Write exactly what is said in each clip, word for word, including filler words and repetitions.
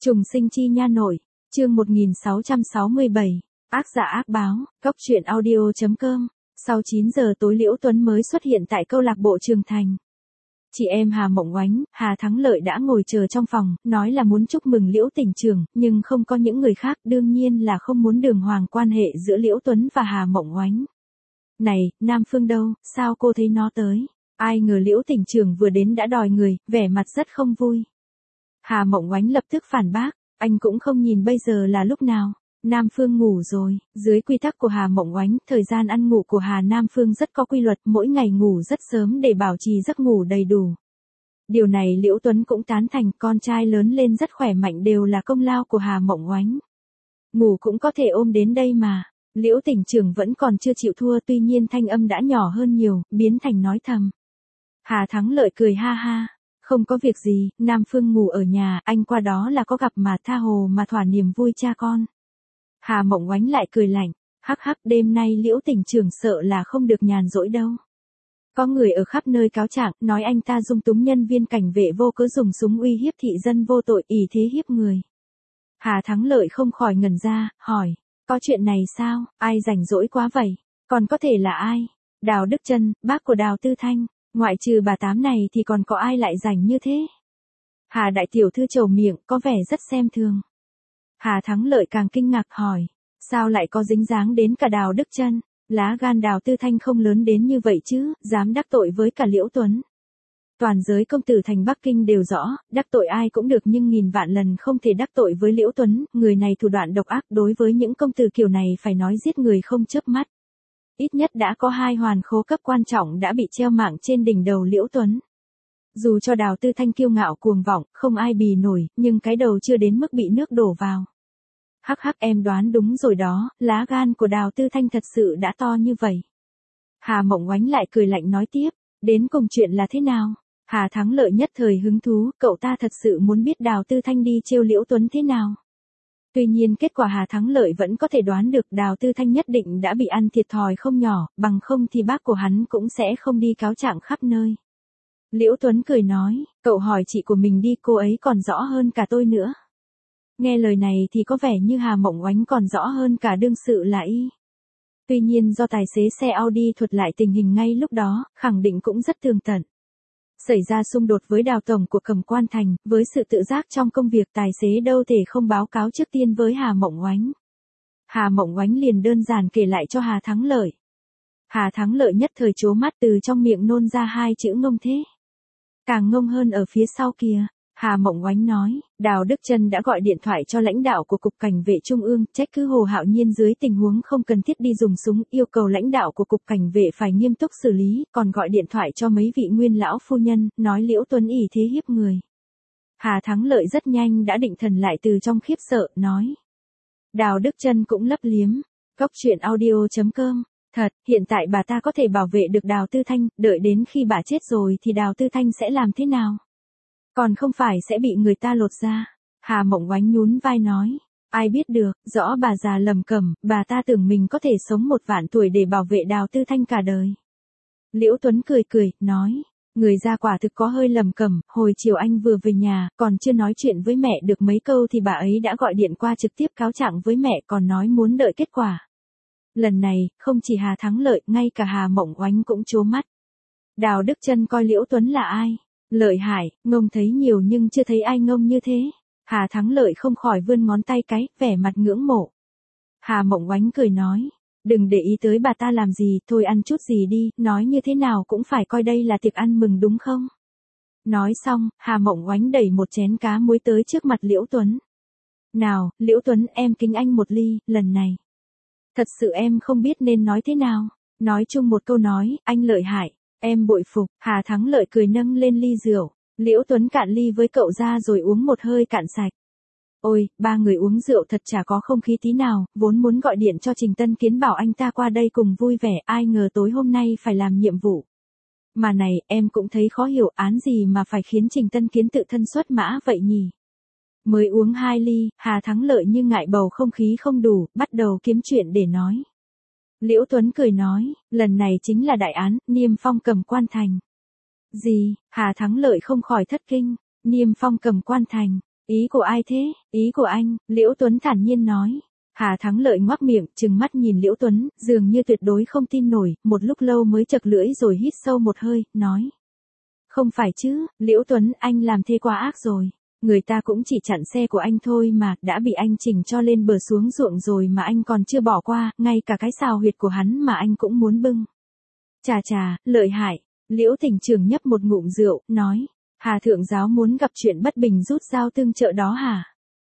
Trùng sinh chi nha nội, chương một nghìn sáu trăm sáu mươi bảy, ác giả ác báo, góc truyện audio.com. Sau chín giờ tối Liễu Tuấn mới xuất hiện tại câu lạc bộ Trường Thành. Chị em Hà Mộng Oánh, Hà Thắng Lợi đã ngồi chờ trong phòng, nói là muốn chúc mừng Liễu tỉnh trưởng, nhưng không có những người khác, đương nhiên là không muốn đường hoàng quan hệ giữa Liễu Tuấn và Hà Mộng Oánh. Này, Nam Phương đâu, sao cô thấy nó tới? Ai ngờ Liễu tỉnh trưởng vừa đến đã đòi người, vẻ mặt rất không vui. Hà Mộng Oánh lập tức phản bác, anh cũng không nhìn bây giờ là lúc nào. Nam Phương ngủ rồi, dưới quy tắc của Hà Mộng Oánh, thời gian ăn ngủ của Hà Nam Phương rất có quy luật, mỗi ngày ngủ rất sớm để bảo trì giấc ngủ đầy đủ. Điều này Liễu Tuấn cũng tán thành, con trai lớn lên rất khỏe mạnh đều là công lao của Hà Mộng Oánh. Ngủ cũng có thể ôm đến đây mà. Liễu tỉnh trưởng vẫn còn chưa chịu thua, tuy nhiên thanh âm đã nhỏ hơn nhiều, biến thành nói thầm. Hà Thắng Lợi cười ha ha. Không có việc gì, Nam Phương ngủ ở nhà, anh qua đó là có gặp mà tha hồ mà thỏa niềm vui cha con. Hà Mộng Oánh lại cười lạnh, hắc hắc, đêm nay Liễu tỉnh trưởng sợ là không được nhàn rỗi đâu. Có người ở khắp nơi cáo trạng, nói anh ta dung túng nhân viên cảnh vệ vô cớ dùng súng uy hiếp thị dân vô tội, ỷ thế hiếp người. Hà Thắng Lợi không khỏi ngẩn ra, hỏi, có chuyện này sao, ai rảnh rỗi quá vậy, còn có thể là ai? Đào Đức Trân, bác của Đào Tư Thanh. Ngoại trừ bà tám này thì còn có ai lại rảnh như thế? Hà đại tiểu thư trầu miệng, có vẻ rất xem thường. Hà Thắng Lợi càng kinh ngạc hỏi, sao lại có dính dáng đến cả Đào Đức Trân? Lá gan Đào Tư Thanh không lớn đến như vậy chứ, dám đắc tội với cả Liễu Tuấn. Toàn giới công tử thành Bắc Kinh đều rõ, đắc tội ai cũng được nhưng nghìn vạn lần không thể đắc tội với Liễu Tuấn, người này thủ đoạn độc ác, đối với những công tử kiểu này phải nói giết người không chớp mắt. Ít nhất đã có hai hoàn khố cấp quan trọng đã bị treo mạng trên đỉnh đầu Liễu Tuấn. Dù cho Đào Tư Thanh kiêu ngạo cuồng vọng, không ai bì nổi, nhưng cái đầu chưa đến mức bị nước đổ vào. Hắc hắc, em đoán đúng rồi đó, lá gan của Đào Tư Thanh thật sự đã to như vậy. Hà Mộng Oánh lại cười lạnh nói tiếp, đến cùng chuyện là thế nào? Hà Thắng Lợi nhất thời hứng thú, cậu ta thật sự muốn biết Đào Tư Thanh đi trêu Liễu Tuấn thế nào. Tuy nhiên kết quả Hà Thắng Lợi vẫn có thể đoán được Đào Tư Thanh nhất định đã bị ăn thiệt thòi không nhỏ, bằng không thì bác của hắn cũng sẽ không đi cáo trạng khắp nơi. Liễu Tuấn cười nói, cậu hỏi chị của mình đi, cô ấy còn rõ hơn cả tôi nữa. Nghe lời này thì có vẻ như Hà Mộng Oánh còn rõ hơn cả đương sự là y. Tuy nhiên do tài xế xe Audi thuật lại tình hình ngay lúc đó, khẳng định cũng rất tường tận. Xảy ra xung đột với Đào tổng của Cẩm Quan Thành, với sự tự giác trong công việc tài xế đâu thể không báo cáo trước tiên với Hà Mộng Oánh. Hà Mộng Oánh liền đơn giản kể lại cho Hà Thắng Lợi. Hà Thắng Lợi nhất thời trố mắt, từ trong miệng nôn ra hai chữ ngông thế. Càng ngông hơn ở phía sau kia. Hà Mộng Oánh nói, Đào Đức Trân đã gọi điện thoại cho lãnh đạo của Cục Cảnh vệ Trung ương, trách cứ Hồ Hạo Nhiên dưới tình huống không cần thiết đi dùng súng, yêu cầu lãnh đạo của Cục Cảnh vệ phải nghiêm túc xử lý, còn gọi điện thoại cho mấy vị nguyên lão phu nhân, nói Liễu Tuấn ỷ thế hiếp người. Hà Thắng Lợi rất nhanh đã định thần lại từ trong khiếp sợ, nói. Đào Đức Trân cũng lấp liếm, góc truyện audio.com. Thật, hiện tại bà ta có thể bảo vệ được Đào Tư Thanh, đợi đến khi bà chết rồi thì Đào Tư Thanh sẽ làm thế nào? Còn không phải sẽ bị người ta lột ra. Hà Mộng Oánh nhún vai nói. Ai biết được, rõ bà già lầm cẩm, bà ta tưởng mình có thể sống một vạn tuổi để bảo vệ Đào Tư Thanh cả đời. Liễu Tuấn cười cười, nói. Người ra quả thực có hơi lầm cẩm, hồi chiều anh vừa về nhà, còn chưa nói chuyện với mẹ được mấy câu thì bà ấy đã gọi điện qua trực tiếp cáo trạng với mẹ, còn nói muốn đợi kết quả. Lần này, không chỉ Hà Thắng Lợi, ngay cả Hà Mộng Oánh cũng trố mắt. Đào Đức Trân coi Liễu Tuấn là ai? Lợi hại, ngông thấy nhiều nhưng chưa thấy ai ngông như thế. Hà Thắng Lợi không khỏi vươn ngón tay cái, vẻ mặt ngưỡng mộ. Hà Mộng Oánh cười nói, đừng để ý tới bà ta làm gì, thôi ăn chút gì đi, nói như thế nào cũng phải coi đây là tiệc ăn mừng đúng không? Nói xong, Hà Mộng Oánh đẩy một chén cá muối tới trước mặt Liễu Tuấn. Nào, Liễu Tuấn, em kính anh một ly, lần này. Thật sự em không biết nên nói thế nào. Nói chung một câu nói, anh lợi hại. Em bội phục. Hà Thắng Lợi cười nâng lên ly rượu. Liễu Tuấn cạn ly với cậu ra rồi uống một hơi cạn sạch. Ôi, ba người uống rượu thật chả có không khí tí nào, vốn muốn gọi điện cho Trình Tân Kiến bảo anh ta qua đây cùng vui vẻ, ai ngờ tối hôm nay phải làm nhiệm vụ. Mà này, em cũng thấy khó hiểu, án gì mà phải khiến Trình Tân Kiến tự thân xuất mã vậy nhỉ? Mới uống hai ly, Hà Thắng Lợi như ngại bầu không khí không đủ, bắt đầu kiếm chuyện để nói. Liễu Tuấn cười nói, lần này chính là đại án, Niêm Phong Cẩm Quan Thành. Gì? Hà Thắng Lợi không khỏi thất kinh, Niêm Phong Cẩm Quan Thành. Ý của ai thế? Ý của anh, Liễu Tuấn thản nhiên nói. Hà Thắng Lợi ngoác miệng, trừng mắt nhìn Liễu Tuấn, dường như tuyệt đối không tin nổi, một lúc lâu mới chật lưỡi rồi hít sâu một hơi, nói. Không phải chứ, Liễu Tuấn, anh làm thế quá ác rồi. Người ta cũng chỉ chặn xe của anh thôi mà, đã bị anh chỉnh cho lên bờ xuống ruộng rồi mà anh còn chưa bỏ qua, ngay cả cái xào huyệt của hắn mà anh cũng muốn bưng. Chà chà, lợi hại. Liễu Tỉnh Trường nhấp một ngụm rượu, nói. Hà thượng giáo muốn gặp chuyện bất bình rút dao tương trợ đó hả?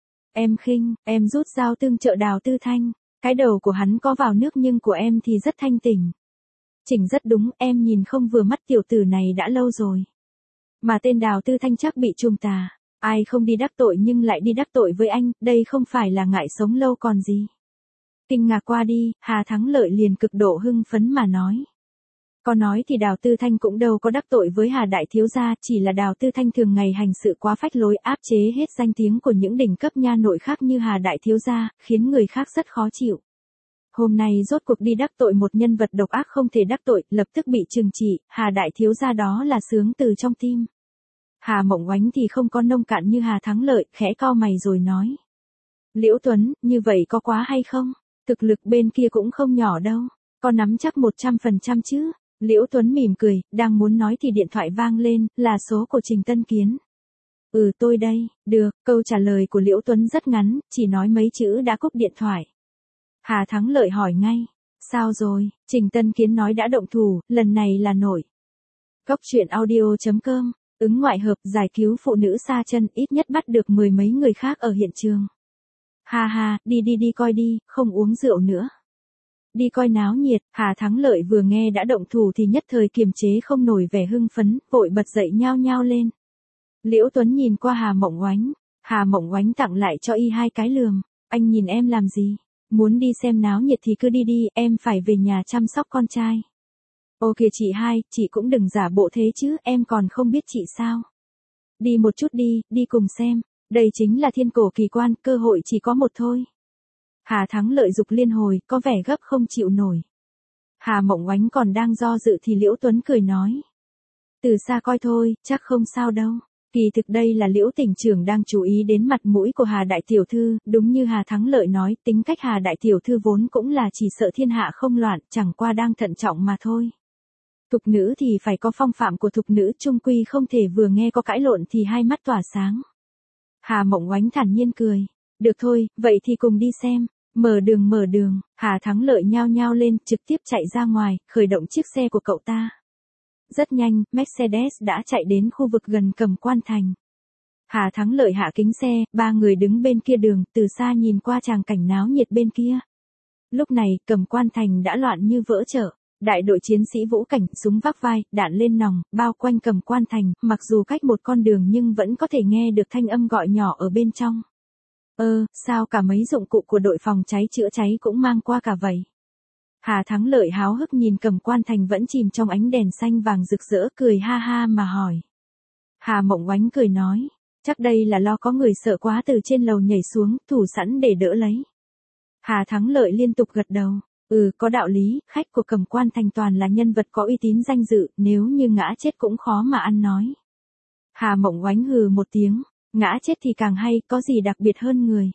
Em khinh, em rút dao tương trợ Đào Tư Thanh. Cái đầu của hắn có vào nước nhưng của em thì rất thanh tỉnh. Chỉnh rất đúng, em nhìn không vừa mắt tiểu tử này đã lâu rồi. Mà tên Đào Tư Thanh chắc bị trùng tà. Ai không đi đắc tội nhưng lại đi đắc tội với anh, đây không phải là ngại sống lâu còn gì. Kinh ngạc qua đi, Hà Thắng Lợi liền cực độ hưng phấn mà nói. Có nói thì Đào Tư Thanh cũng đâu có đắc tội với Hà Đại Thiếu Gia, chỉ là Đào Tư Thanh thường ngày hành sự quá phách lối áp chế hết danh tiếng của những đỉnh cấp nha nội khác như Hà Đại Thiếu Gia, khiến người khác rất khó chịu. Hôm nay rốt cuộc đi đắc tội một nhân vật độc ác không thể đắc tội, lập tức bị trừng trị, Hà Đại Thiếu Gia đó là sướng từ trong tim. Hà Mộng Oánh thì không có nông cạn như Hà Thắng Lợi, khẽ cau mày rồi nói. Liễu Tuấn, như vậy có quá hay không? Thực lực bên kia cũng không nhỏ đâu, có nắm chắc một trăm phần trăm chứ? Liễu Tuấn mỉm cười, đang muốn nói thì điện thoại vang lên, là số của Trình Tân Kiến. Ừ tôi đây, được, câu trả lời của Liễu Tuấn rất ngắn, chỉ nói mấy chữ đã cúp điện thoại. Hà Thắng Lợi hỏi ngay, sao rồi, Trình Tân Kiến nói đã động thủ, lần này là nổi. Cốc truyện audio chấm com, ứng ngoại hợp giải cứu phụ nữ sa chân ít nhất bắt được mười mấy người khác ở hiện trường. Ha ha, đi đi đi coi đi, không uống rượu nữa. Đi coi náo nhiệt, Hà Thắng Lợi vừa nghe đã động thủ thì nhất thời kiềm chế không nổi vẻ hưng phấn, vội bật dậy nhao nhao lên. Liễu Tuấn nhìn qua Hà Mộng Oánh, Hà Mộng Oánh tặng lại cho y hai cái lườm, anh nhìn em làm gì, muốn đi xem náo nhiệt thì cứ đi đi, em phải về nhà chăm sóc con trai. Ô kìa chị hai, chị cũng đừng giả bộ thế chứ, em còn không biết chị sao. Đi một chút đi, đi cùng xem, đây chính là thiên cổ kỳ quan, cơ hội chỉ có một thôi. Hà Thắng Lợi dục liên hồi, có vẻ gấp không chịu nổi. Hà Mộng Oánh còn đang do dự thì Liễu Tuấn cười nói. Từ xa coi thôi, chắc không sao đâu. Kỳ thực đây là Liễu Tỉnh Trưởng đang chú ý đến mặt mũi của Hà Đại Tiểu Thư, đúng như Hà Thắng Lợi nói, tính cách Hà Đại Tiểu Thư vốn cũng là chỉ sợ thiên hạ không loạn, chẳng qua đang thận trọng mà thôi. Thục nữ thì phải có phong phạm của thục nữ, chung quy không thể vừa nghe có cãi lộn thì hai mắt tỏa sáng. Hà Mộng Oánh thản nhiên cười. Được thôi, vậy thì cùng đi xem. Mở đường mở đường, Hà Thắng Lợi nhao nhao lên, trực tiếp chạy ra ngoài, khởi động chiếc xe của cậu ta. Rất nhanh, Mercedes đã chạy đến khu vực gần Cẩm Quan Thành. Hà Thắng Lợi hạ kính xe, ba người đứng bên kia đường, từ xa nhìn qua tràng cảnh náo nhiệt bên kia. Lúc này, Cẩm Quan Thành đã loạn như vỡ chợ. Đại đội chiến sĩ vũ cảnh, súng vác vai, đạn lên nòng, bao quanh Cẩm Quan Thành, mặc dù cách một con đường nhưng vẫn có thể nghe được thanh âm gọi nhỏ ở bên trong. Ơ, sao cả mấy dụng cụ của đội phòng cháy chữa cháy cũng mang qua cả vậy? Hà Thắng Lợi háo hức nhìn Cẩm Quan Thành vẫn chìm trong ánh đèn xanh vàng rực rỡ, cười ha ha mà hỏi. Hà Mộng Oánh cười nói, chắc đây là lo có người sợ quá từ trên lầu nhảy xuống, thủ sẵn để đỡ lấy. Hà Thắng Lợi liên tục gật đầu, ừ có đạo lý, khách của Cẩm Quan Thành toàn là nhân vật có uy tín danh dự, nếu như ngã chết cũng khó mà ăn nói. Hà Mộng Oánh hừ một tiếng. Ngã chết thì càng hay, có gì đặc biệt hơn người.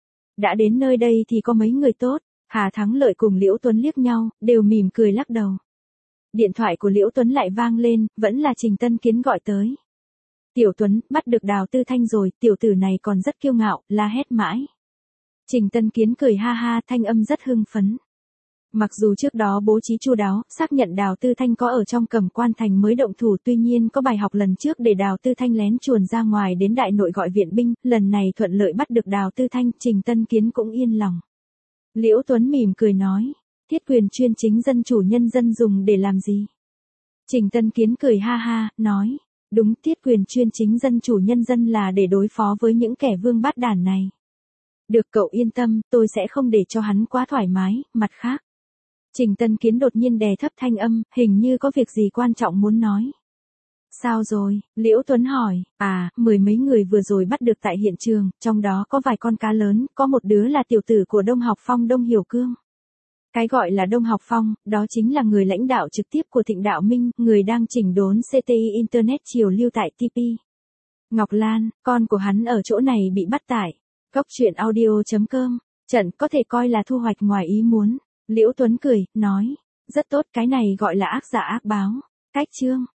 Đã đến nơi đây thì có mấy người tốt. Hà Thắng Lợi cùng Liễu Tuấn liếc nhau, đều mỉm cười lắc đầu. Điện thoại của Liễu Tuấn lại vang lên, vẫn là Trình Tân Kiến gọi tới. Tiểu Tuấn, bắt được Đào Tư Thanh rồi, tiểu tử này còn rất kiêu ngạo, la hét mãi. Trình Tân Kiến cười ha ha, thanh âm rất hưng phấn. Mặc dù trước đó bố trí chu đáo, xác nhận Đào Tư Thanh có ở trong Cẩm Quan Thành mới động thủ, tuy nhiên có bài học lần trước để Đào Tư Thanh lén chuồn ra ngoài đến đại nội gọi viện binh, lần này thuận lợi bắt được Đào Tư Thanh, Trình Tân Kiến cũng yên lòng. Liễu Tuấn mỉm cười nói, thiết quyền chuyên chính dân chủ nhân dân dùng để làm gì? Trình Tân Kiến cười ha ha, nói, đúng, thiết quyền chuyên chính dân chủ nhân dân là để đối phó với những kẻ vương bát đản này. Được cậu yên tâm, tôi sẽ không để cho hắn quá thoải mái, mặt khác. Trình Tân Kiến đột nhiên đè thấp thanh âm, hình như có việc gì quan trọng muốn nói. Sao rồi? Liễu Tuấn hỏi, à, mười mấy người vừa rồi bắt được tại hiện trường, trong đó có vài con cá lớn, có một đứa là tiểu tử của Đông Học Phong Đông Hiểu Cương. Cái gọi là Đông Học Phong, đó chính là người lãnh đạo trực tiếp của Thịnh Đạo Minh, người đang chỉnh đốn xê tê i Internet chiều lưu tại tê pê. Ngọc Lan, con của hắn ở chỗ này bị bắt tại. Cốc truyện audio.com, trận có thể coi là thu hoạch ngoài ý muốn. Liễu Tuấn cười, nói, rất tốt, cái này gọi là ác giả ác báo. Cách chương.